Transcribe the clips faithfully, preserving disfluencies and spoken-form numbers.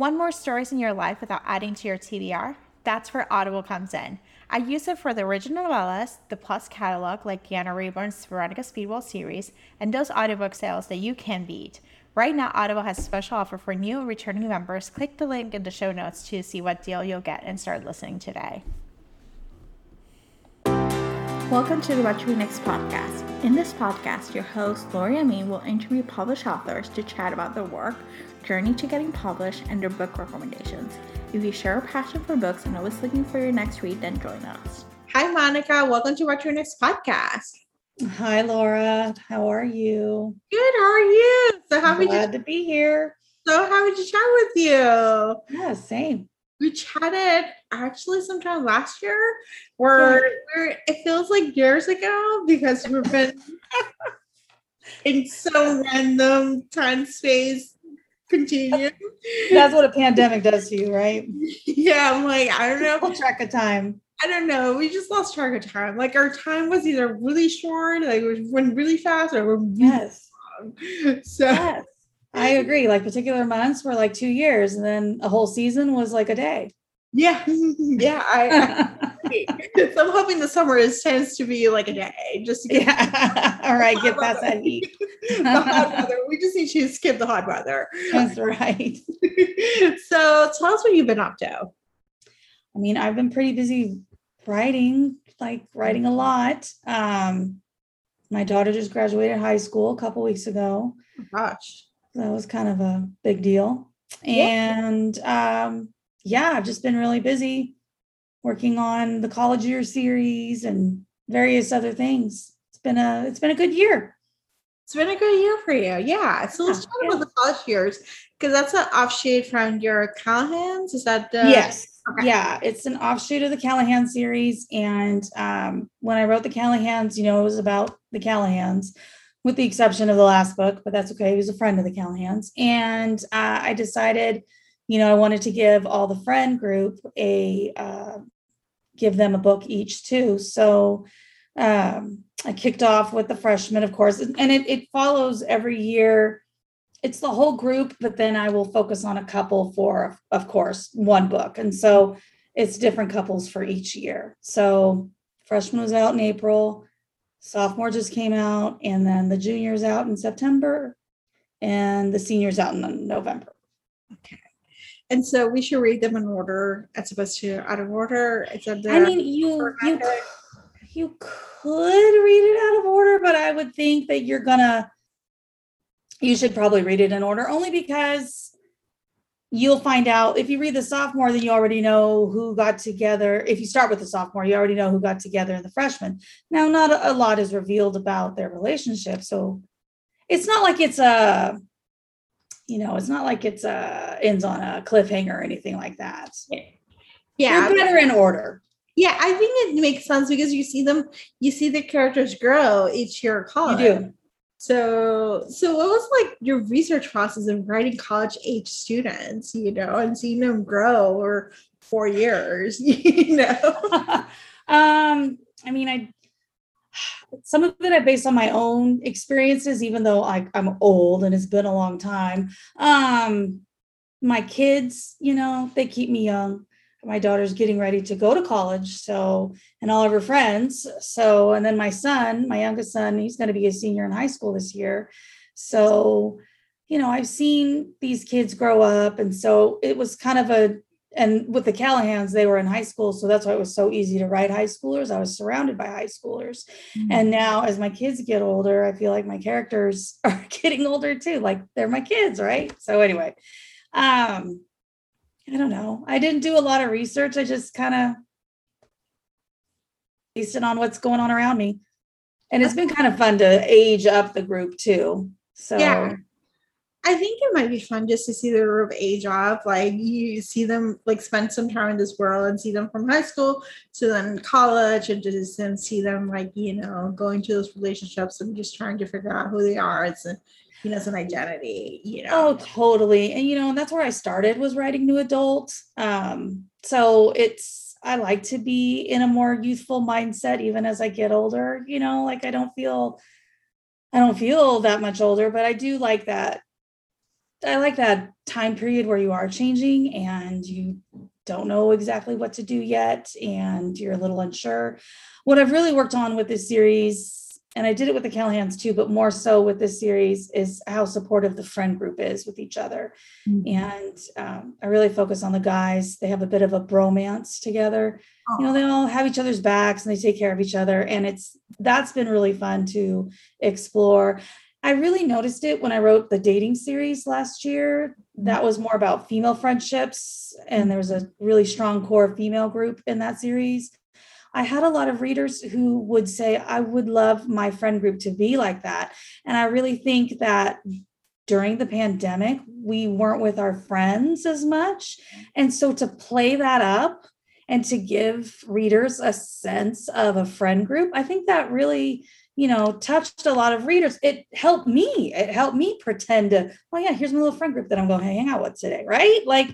Want more stories in your life without adding to your T B R? That's where Audible comes in. I use it for the original novellas, the Plus catalog like Deanna Rayburn's Veronica Speedwell series, and those audiobook sales that you can beat. Right now, Audible has a special offer for new and returning members. Click the link in the show notes to see what deal you'll get and start listening today. Welcome to the What to Read Next podcast. In this podcast, your host, Lori Amin, will interview published authors to chat about their work, journey to getting published, and their book recommendations. If you share a passion for books and always looking for your next read, then join us. Hi, Monica. Welcome to What to Read Next podcast. Hi, Laura. How are you? Good. How are you? So happy Glad to, to be here. So happy to chat with you. Yeah, same. We chatted actually sometime last year where, yeah. where it feels like years ago because we've been in so random time space continuum. That's what a pandemic does to you, right? Yeah, I'm like, I don't know. Full track of time. I don't know. We just lost track of time. Like our time was either really short, like it went really fast, or really yes. long. So yes. I agree. Like particular months were like two years, and then a whole season was like a day. Yeah, yeah. I, I so I'm hoping the summer is tends to be like a day, just to get yeah. All right, get past that heat. The hot weather. We just need to skip the hot weather. That's right. So tell us what you've been up to. I mean, I've been pretty busy writing, like writing a lot. Um, my daughter just graduated high school a couple weeks ago. Oh, gosh. That was kind of a big deal. Yeah. And um, yeah, I've just been really busy working on the college year series and various other things. It's been a it's been a good year. It's been a good year for you. Yeah. So let's talk yeah. about the college years, because that's an offshoot from your Callahan's. Is that the yes. Okay. Yeah, it's an offshoot of the Callahan series. And um, when I wrote the Callahans, you know, it was about the Callahans, with the exception of the last book, but that's okay. He was a friend of the Callahans. And uh, I decided, you know, I wanted to give all the friend group a, uh, give them a book each too. So um, I kicked off with the freshmen, of course, and it, it follows every year. It's the whole group, but then I will focus on a couple for, of course, one book. And so it's different couples for each year. So freshman was out in April. Sophomore just came out, and then the junior's out in September, and the senior's out in November. Okay. And so we should read them in order as opposed to out of order. It's a I mean, you you you could read it out of order, but I would think that you're gonna you should probably read it in order, only because you'll find out if you read the sophomore, then you already know who got together. If you start with the sophomore, you already know who got together in the freshman. Now, not a, a lot is revealed about their relationship. So it's not like it's a, you know, it's not like it's a ends on a cliffhanger or anything like that. Yeah. They're better in order. Yeah, I think it makes sense because you see them, you see the characters grow each year of college. You do. So, so what was like your research process of writing college age students, you know, and seeing them grow over four years, you know? um, I mean, I, some of it I based on my own experiences, even though I, I'm old and it's been a long time. Um, my kids, you know, they keep me young. My daughter's getting ready to go to college, so, and all of her friends. So, and then my son, my youngest son, he's going to be a senior in high school this year. So, you know, I've seen these kids grow up. And so it was kind of a, and with the Callahans, they were in high school. So that's why it was so easy to write high schoolers. I was surrounded by high schoolers. Mm-hmm. And now as my kids get older, I feel like my characters are getting older too. Like they're my kids, right? So anyway, um, I don't know. I didn't do a lot of research. I just kind of based it on what's going on around me. And it's been kind of fun to age up the group too. So yeah, I think it might be fun just to see the group age up. Like you see them like spend some time in this world and see them from high school to then college, and just and see them like, you know, going to those relationships and just trying to figure out who they are. It's a you know, it's an identity, you know. Oh, totally. And, you know, that's where I started was writing new adult. Um, so it's, I like to be in a more youthful mindset, even as I get older, you know, like I don't feel, I don't feel that much older, but I do like that I like that time period where you are changing and you don't know exactly what to do yet and you're a little unsure. What I've really worked on with this series, and I did it with the Callahans too, but more so with this series, is how supportive the friend group is with each other. Mm-hmm. And um, I really focus on the guys. They have a bit of a bromance together. Oh. You know, they all have each other's backs and they take care of each other. And it's, that's been really fun to explore. I really noticed it when I wrote the dating series last year. That was more about female friendships, and there was a really strong core female group in that series. I had a lot of readers who would say, I would love my friend group to be like that. And I really think that during the pandemic, we weren't with our friends as much. And so to play that up and to give readers a sense of a friend group, I think that really, you know, touched a lot of readers. It helped me. It helped me pretend to, oh yeah, here's my little friend group that I'm going to hang out with today, right? Like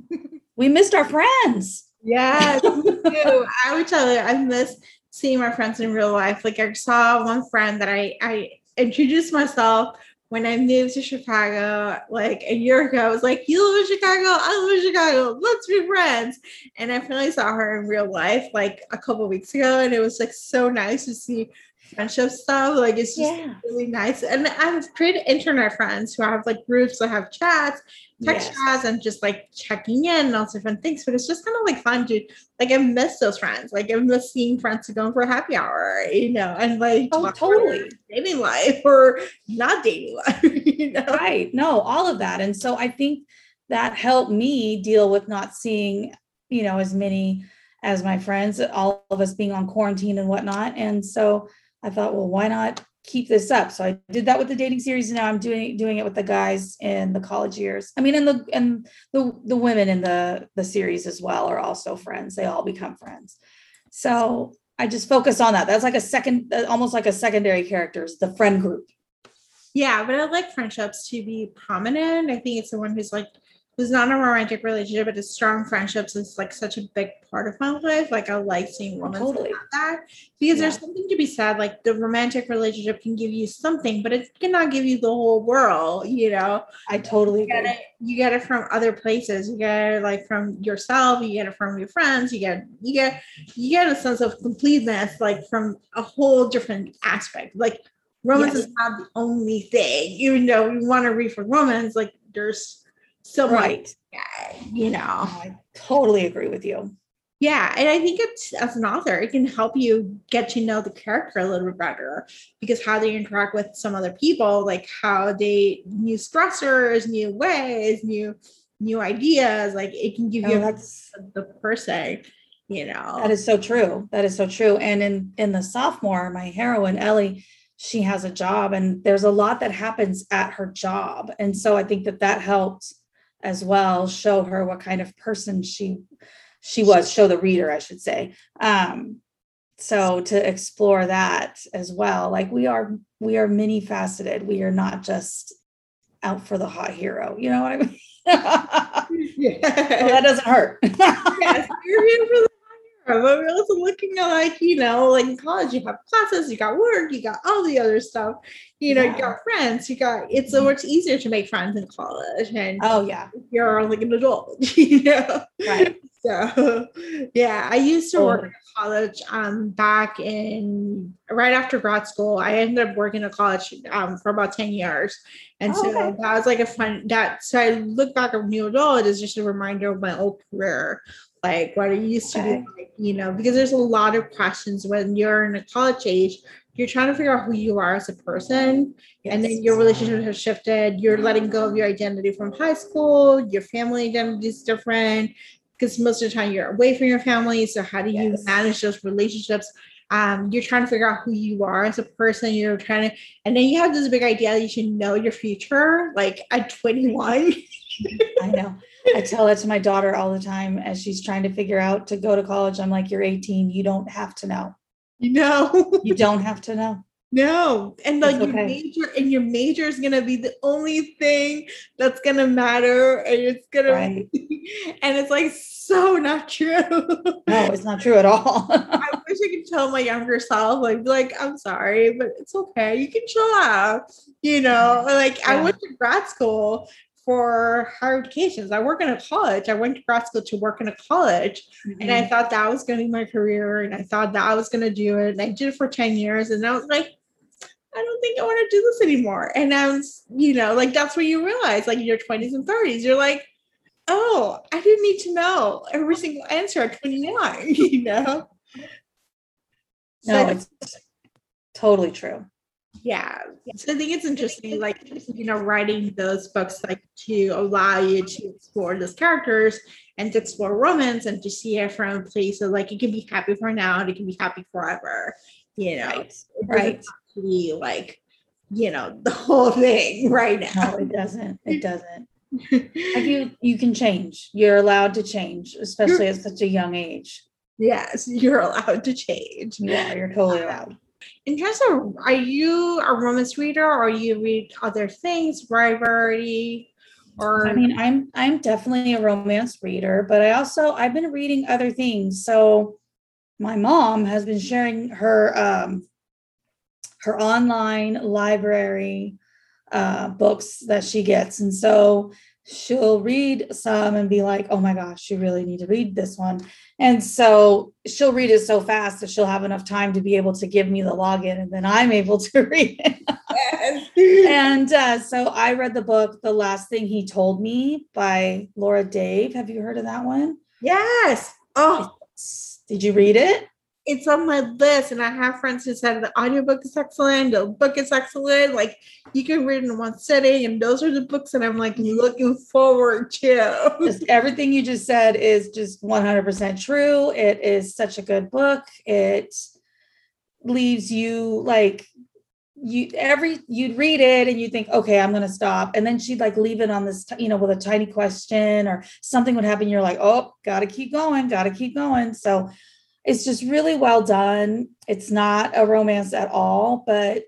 we missed our friends. Yeah, me too. I would tell you, I miss seeing my friends in real life. Like I saw one friend that I, I introduced myself when I moved to Chicago, like a year ago. I was like, you live in Chicago, I live in Chicago, let's be friends. And I finally saw her in real life like a couple of weeks ago. And it was like so nice to see friendship stuff. Like it's just yeah. really nice. And I've created internet friends who have like groups that have chats, text yes. chats, and just like checking in and all different things. But it's just kind of like fun to like I miss those friends. Like I miss seeing friends who go for a happy hour, you know, and like oh, talk totally about dating life or not dating life, you know. Right. No, all of that. And so I think that helped me deal with not seeing, you know, as many as my friends, all of us being on quarantine and whatnot. And so I thought, well, why not keep this up? So I did that with the dating series, and now I'm doing doing it with the guys in the college years. I mean, and the and the the women in the the series as well are also friends. They all become friends. So I just focus on that. That's like a second, almost like a secondary characters, the friend group. Yeah, but I like friendships to be prominent. I think it's the one who's like who's not in a romantic relationship, but it's strong friendships is like such a big part of my life. Like I like seeing women totally. have that because Yeah. there's something to be said. Like the romantic relationship can give you something, but it cannot give you the whole world, you know. I totally you get agree. it, you get it from other places. You get it like from yourself, you get it from your friends, you get you get you get a sense of completeness like from a whole different aspect. Like romance yes. is not the only thing, even though we want to read for romance, like there's so right. much, you know. I totally agree with you. Yeah. And I think it's, as an author, it can help you get to know the character a little bit better because how they interact with some other people, like how they, new stressors, new ways, new, new ideas, like it can give oh, you that's, the person, you know. That is so true. That is so true. And in, in the sophomore, my heroine, Ellie, she has a job and there's a lot that happens at her job. And so I think that that helped as well show her what kind of person she she was, show the reader, I should say. Um, so to explore that as well, like we are we are many faceted. We are not just out for the hot hero. You know what I mean? Yeah. Well, that doesn't hurt. Yes, you're here for the but we're also looking at like, you know, like in college, you have classes, you got work, you got all the other stuff, you know, yeah. you got friends, you got, it's so much easier to make friends in college. And oh yeah, you're like an adult, you know? Right. So yeah, I used to oh. work in college um back in right after grad school. I ended up working at college um for about ten years. And oh, so okay. that was like a fun that so I look back at new adult is just a reminder of my old career. Like what I used to okay. do, like, you know, because there's a lot of questions when you're in a college age, you're trying to figure out who you are as a person. Yes. And then your relationship has shifted. You're letting go of your identity from high school. Your family identity is different because most of the time you're away from your family. So how do you yes. manage those relationships? Um, you're trying to figure out who you are as a person. You're trying to, and then you have this big idea that you should know your future, like at twenty-one. I know. I tell that to my daughter all the time as she's trying to figure out to go to college. I'm like, you're eighteen. You don't have to know. You know, you don't have to know. No. And like it's your okay. major and your major is going to be the only thing that's going to matter. And it's going right. to, and it's like, so not true. No, it's not true at all. I wish I could tell my younger self, like, like, I'm sorry, but it's okay. You can chill out, you know, like yeah. I went to grad school for higher education. I work in a college. I went to grad school to work in a college, mm-hmm. and I thought that was going to be my career, and I thought that I was going to do it. And I did it for ten years, and I was like, I don't think I want to do this anymore. And I was, you know, like that's what you realize, like in your twenties and thirties, you're like, oh, I didn't need to know every single answer at twenty-nine, you know? So no, it's totally true. Yeah. So I think it's interesting, like, you know, writing those books, like, to allow you to explore those characters and to explore romance and to see it from a place of, like, it can be happy for now and it can be happy forever, you know? Right. Right. To be like, you know, the whole thing right now. No, it doesn't. It doesn't. Like you, you can change. You're allowed to change, especially you're, at such a young age. Yes, you're allowed to change. Yeah, you're totally allowed. In terms of, are you a romance reader, or you read other things, variety, or? I mean, I'm I'm definitely a romance reader, but I also I've been reading other things. So, my mom has been sharing her um, her online library uh, books that she gets, and so she'll read some and be like, oh my gosh, you really need to read this one. And so she'll read it so fast that she'll have enough time to be able to give me the login, and then I'm able to read it. Yes. And uh, so I read the book, The Last Thing He Told Me by Laura Dave. Have you heard of that one? Yes. Oh, it's, did you read it? It's on my list, and I have friends who said the audiobook is excellent, the book is excellent, like you can read it in one sitting, and those are the books that I'm like looking forward to. Just everything you just said is just one hundred percent true. It is such a good book. It leaves you like you every you'd read it and you think, okay, I'm gonna stop, and then she'd like leave it on this, you know, with a tiny question or something would happen. You're like, oh, gotta keep going, gotta keep going. So it's just really well done. It's not a romance at all, but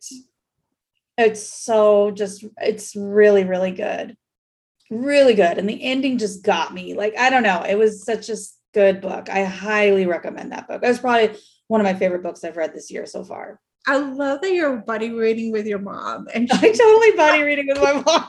it's so just, it's really, really good. Really good. And the ending just got me. Like, I don't know. It was such a good book. I highly recommend that book. It was probably one of my favorite books I've read this year so far. I love that you're buddy reading with your mom. And she- I totally buddy reading with my mom.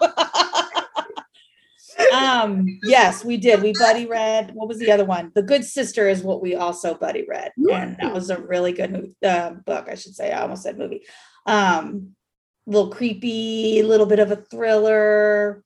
um yes, we did. We buddy read, what was the other one? The Good Sister is what we also buddy read. And that was a really good movie, uh, book, I should say. I almost said movie. Um a little creepy, a little bit of a thriller,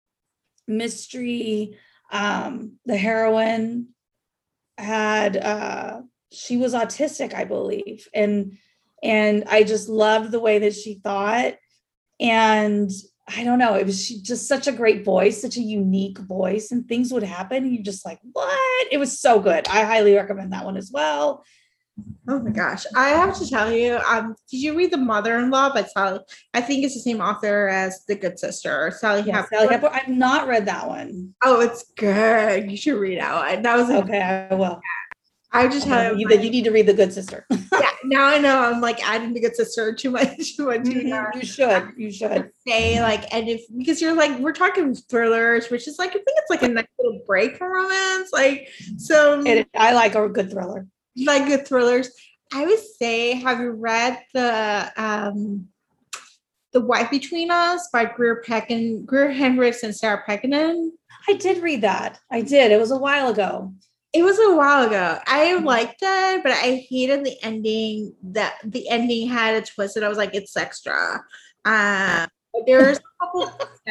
mystery. Um the heroine had uh she was autistic, I believe, and and I just loved the way that she thought. And I don't know, it was just such a great voice, such a unique voice, and things would happen and you're just like, what? It was so good. I highly recommend that one as well. Oh my gosh. I have to tell you, um, did you read The Mother-in-Law by Sally? I think it's the same author as The Good Sister, Sally yeah, Hepburn. Sally Hepburn. I've not read that one. Oh, it's good. You should read that one. That was okay, I will. I just okay, have you, you need to read The Good Sister. Yeah, now I know I'm like adding The Good Sister to my to my mm-hmm. You should. You should say like, and if because you're like we're talking thrillers, which is like I think it's like a nice little break from romance. Like so, it, I like a good thriller. You like good thrillers. I would say, have you read the um The Wife Between Us by Greer Pecken, Greer Hendricks and Sarah Pekkanen? I did read that. I did. It was a while ago. It was a while ago. I liked it, but I hated the ending. That the ending had a twist, and I was like, "It's extra." Uh, there's a couple.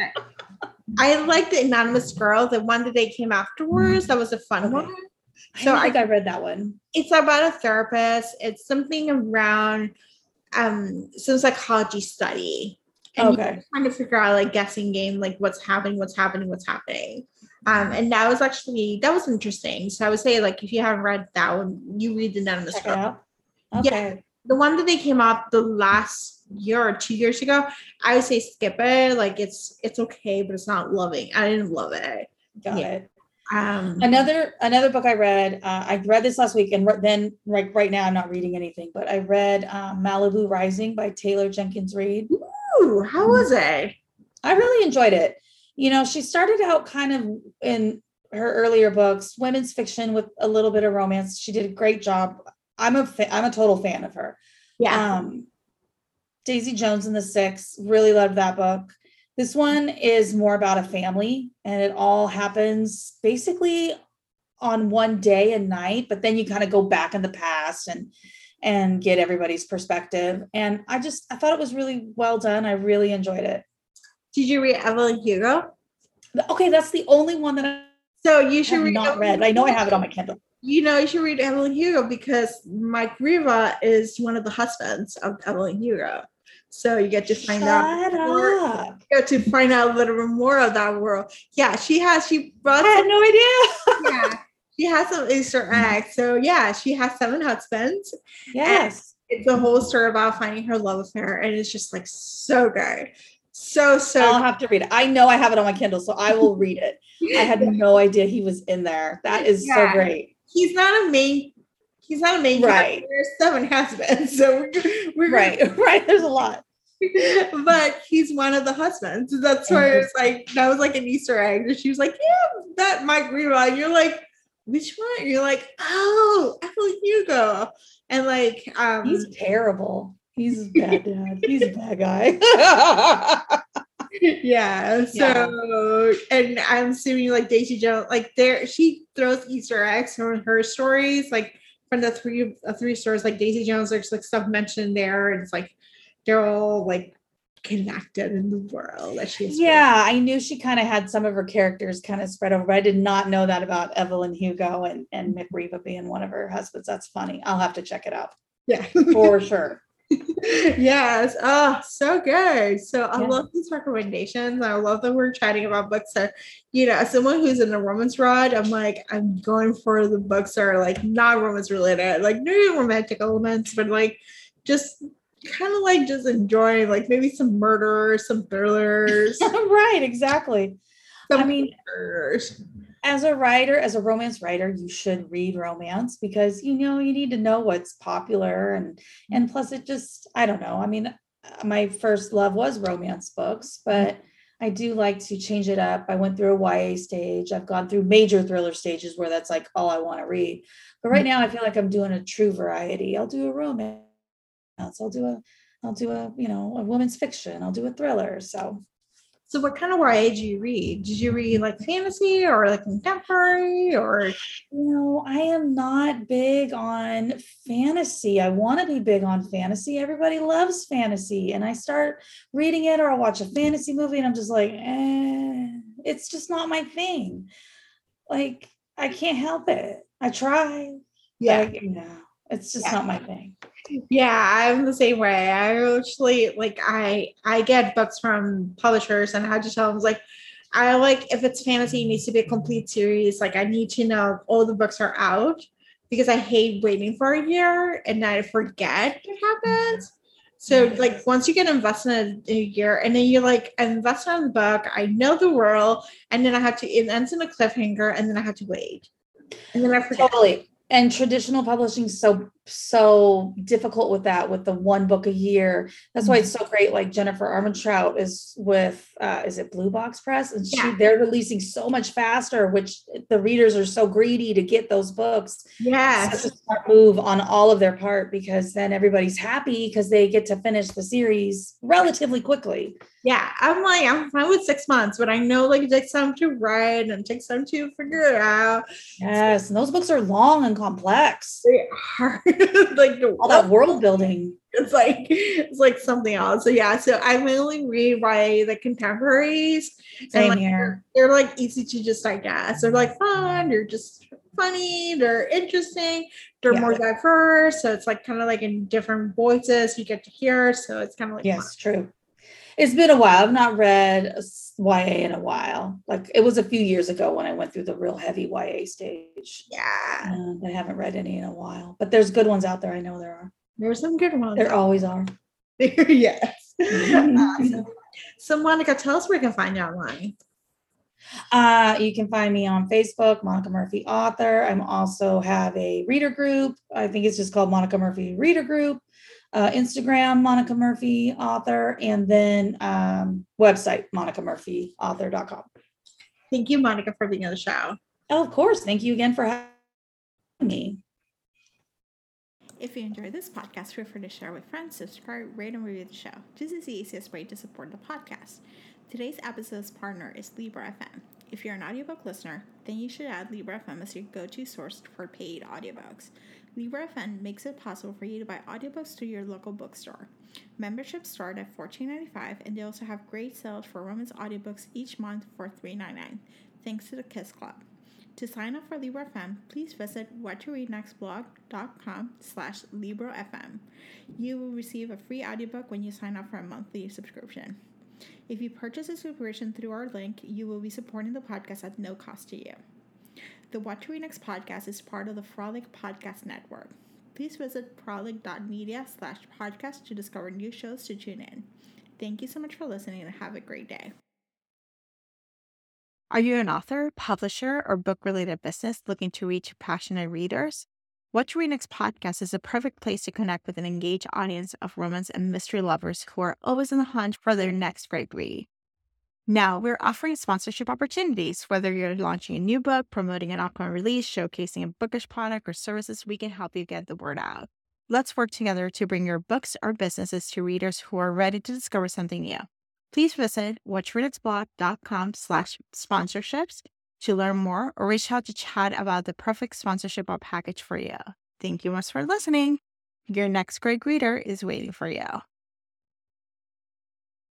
I liked the Anonymous Girl, the one that they came afterwards. That was a fun okay. one. So I think I, I read that one. It's about a therapist. It's something around um some psychology study, and okay. you're trying to figure out like guessing game, like what's happening, what's happening, what's happening. Um, and that was actually, that was interesting. So I would say, like, if you haven't read that one, you read The Anonymous Girl. Okay. Yeah, the one that they came out the last year or two years ago, I would say skip it. Like, it's it's okay, but it's not loving. I didn't love it. Got yeah. it. Um, another another book I read, uh, I read this last week, and then right, right now I'm not reading anything, but I read um, Malibu Rising by Taylor Jenkins Reid. Ooh, how was it? I really enjoyed it. You know, she started out kind of in her earlier books, women's fiction with a little bit of romance. She did a great job. I'm a fa- I'm a total fan of her. Yeah. Um, Daisy Jones and the Six, really loved that book. This one is more about a family, and it all happens basically on one day and night, but then you kind of go back in the past and and get everybody's perspective. And I just I thought it was really well done. I really enjoyed it. Did you read Evelyn Hugo? Okay, that's the only one that I So you should have read not Evelyn read. I know I Hugo. have it on my Kindle. You know, you should read Evelyn Hugo because Mike Riva is one of the husbands of Evelyn Hugo. So you get to find Shut out more, up. you get to find out a little bit more of that world. Yeah, she has she brought I had some, no idea. yeah, she has some Easter eggs. So yeah, she has seven husbands. Yes. And it's a whole story about finding her love affair, and it's just like so good. So so I'll have to read it. I know I have it on my Kindle, so I will read it. I had no idea he was in there. That is Yeah. so great. He's not a main he's not a main Right. character. There's seven husbands. So we're, we're Right, right. There's a lot. but he's one of the husbands. So that's why it's like that was like an Easter egg. And she was like, yeah, that Mike Riva. And you're like, which one? And you're like, oh, Evelyn Hugo. And like um He's terrible. He's a bad dad. He's a bad guy. yeah. So and I'm assuming like Daisy Jones, like there she throws Easter eggs from her stories, like from the three uh, three stories, like Daisy Jones, there's like stuff mentioned there, and it's like they're all like connected in the world that she's Yeah, I knew she kind of had some of her characters kind of spread over, but I did not know that about Evelyn Hugo and, and Mick Riva being one of her husbands. That's funny. I'll have to check it out. Yeah. For sure. Yes. Oh, so good. So I Yeah. love these recommendations. I love that we're chatting about books that, you know, as someone who's in a romance rod, I'm like, I'm going for the books that are like not romance related, like no romantic elements, but like just kind of like just enjoying like maybe some murder, some thrillers. Right, exactly. Some I mean, thrillers. as a writer, as a romance writer, you should read romance because you know you need to know what's popular, and and plus it just I don't know. I mean, my first love was romance books, but I do like to change it up. I went through a Y A stage. I've gone through major thriller stages where that's like all I want to read. But right now I feel like I'm doing a true variety. I'll do a romance. I'll do a I'll do a, you know, a women's fiction. I'll do a thriller. So So what kind of Y A did you read? Did you read like fantasy or like contemporary or? You know, I am not big on fantasy. I want to be big on fantasy. Everybody loves fantasy. And I start reading it or I'll watch a fantasy movie and I'm just like, eh, it's just not my thing. Like, I can't help it. I try. Yeah. Like, no, it's just Yeah. not my thing. Yeah, I'm the same way. I actually like I I get books from publishers and I just tell them like I like if it's fantasy, it needs to be a complete series. Like I need to know all the books are out because I hate waiting for a year and I forget what happens. So like once you get invested in a year and then you're like I'm invested in the book, I know the world, and then I have to it ends in a cliffhanger and then I have to wait. And then I forget. Totally. And traditional publishing is so so difficult with that, with the one book a year. That's why it's so great. Like Jennifer Armentrout is with uh is it Blue Box Press, and she Yeah. they're releasing so much faster, which the readers are so greedy to get those books. Yes. Such a smart move on all of their part, because then everybody's happy because they get to finish the series relatively quickly. Yeah, I'm like, I'm fine with six months, but I know like it takes time to write and it takes time to figure it out. Yes, and those books are long and complex. They are like the All that world building. it's like it's like something else. So yeah, so I mainly read by the contemporaries. Same and like, here. They're like easy to just digest. They're like fun, they're just funny, they're interesting, they're Yeah. more diverse. So it's like kind of like in different voices you get to hear. So it's kind of like Yes, true. It's been a while. I've not read a s- Y A in a while. Like it was a few years ago when I went through the real heavy Y A stage. yeah. And I haven't read any in a while, but there's good ones out there. I know there are. There's some good ones. There always are. Yes. Mhm. Awesome. So Monica, tell us where we can find you online. Uh, you can find me on Facebook, Monica Murphy Author. I'm also have a reader group. I think it's just called Monica Murphy Reader Group. Uh, Instagram, Monica Murphy Author, and then um, website, monica murphy author dot com. Thank you, Monica, for being on the show. Oh, of course. Thank you again for having me. If you enjoyed this podcast, feel free to share with friends, subscribe, rate, and review the show. This is the easiest way to support the podcast. Today's episode's partner is Libro F M. If you're an audiobook listener, then you should add Libro F M as your go-to source for paid audiobooks. Libro F M makes it possible for you to buy audiobooks through your local bookstore. Memberships start at fourteen ninety-five, and they also have great sales for women's audiobooks each month for three ninety-nine, thanks to the Kiss Club. To sign up for Libro F M, please visit whattoreadnextblog.com slash Libro FM. You will receive a free audiobook when you sign up for a monthly subscription. If you purchase a subscription through our link, you will be supporting the podcast at no cost to you. The What to Read Next podcast is part of the Frolic Podcast Network. Please visit frolic.media slash podcast to discover new shows to tune in. Thank you so much for listening and have a great day. Are you an author, publisher, or book-related business looking to reach passionate readers? What to Read Next podcast is a perfect place to connect with an engaged audience of romance and mystery lovers who are always on the hunt for their next great read. Now, we're offering sponsorship opportunities. Whether you're launching a new book, promoting an upcoming release, showcasing a bookish product or services, we can help you get the word out. Let's work together to bring your books or businesses to readers who are ready to discover something new. Please visit whattoreadnextblog.com slash sponsorships to learn more or reach out to chat about the perfect sponsorship or package for you. Thank you much for listening. Your next great reader is waiting for you.